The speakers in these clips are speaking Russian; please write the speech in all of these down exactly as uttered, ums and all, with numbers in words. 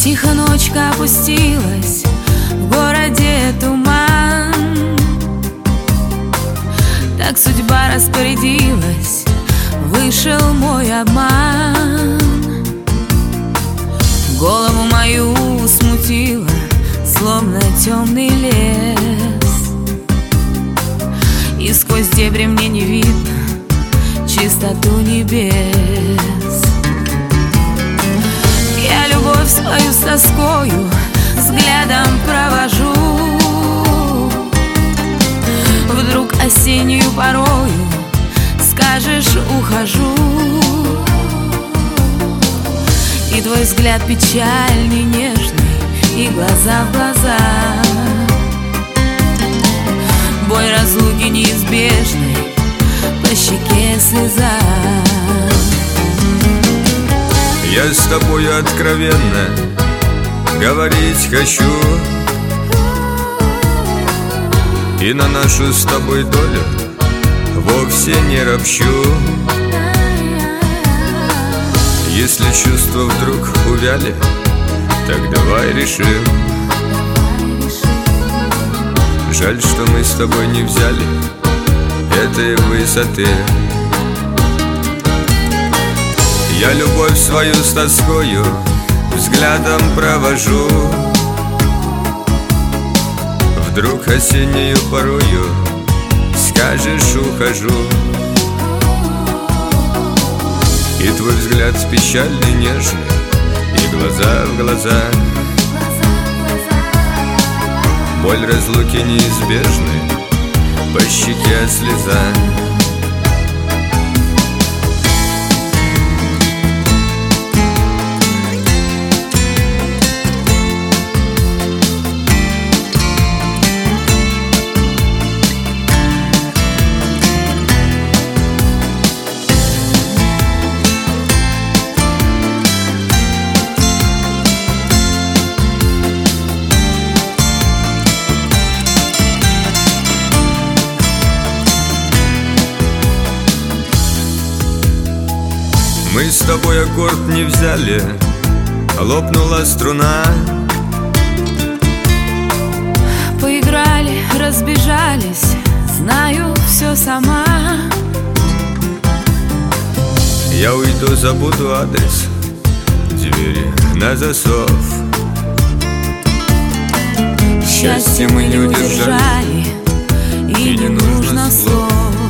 Тихо ночка опустилась, в городе туман. Так судьба распорядилась, вышел мой обман. Голову мою смутило, словно темный лес, и сквозь дебри мне не видно чистоту небес. Я любовь свою с тоскою взглядом провожу. Вдруг осеннюю порою скажешь ухожу, и твой взгляд печальный, нежный, и глаза в глаза. Боль разлуки неизбежной, по щеке слеза. Я с тобою откровенно говорить хочу, и на нашу с тобой долю вовсе не ропщу. Если чувства вдруг увяли, так давай решим. Жаль, что мы с тобой не взяли этой высоты. Я любовь свою с тоскою взглядом провожу. Вдруг осеннюю порою скажешь ухожу, и твой взгляд печальный, нежный, и глаза в глаза. Боль разлуки неизбежны, по щеке слеза. Мы с тобой аккорд не взяли, лопнула струна. Поиграли, разбежались, знаю все сама. Я уйду, забуду адрес, двери на засов. Счастье мы не удержали, и не нужно слов.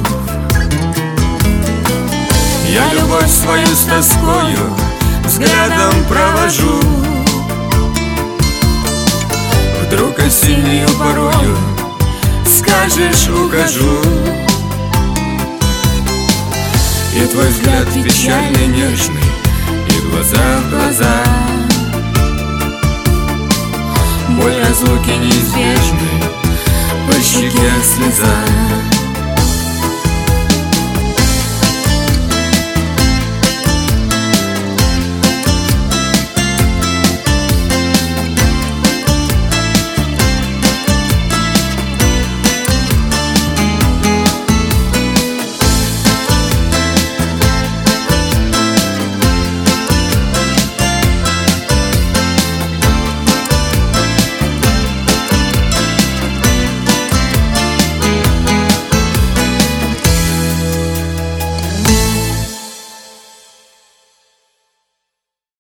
Я любовь свою с тоскою взглядом провожу. Вдруг осеннюю порою скажешь ухожу, и твой взгляд печальный, нежный, и глаза в глаза. Боль разлуки неизбежной, по щеке слеза.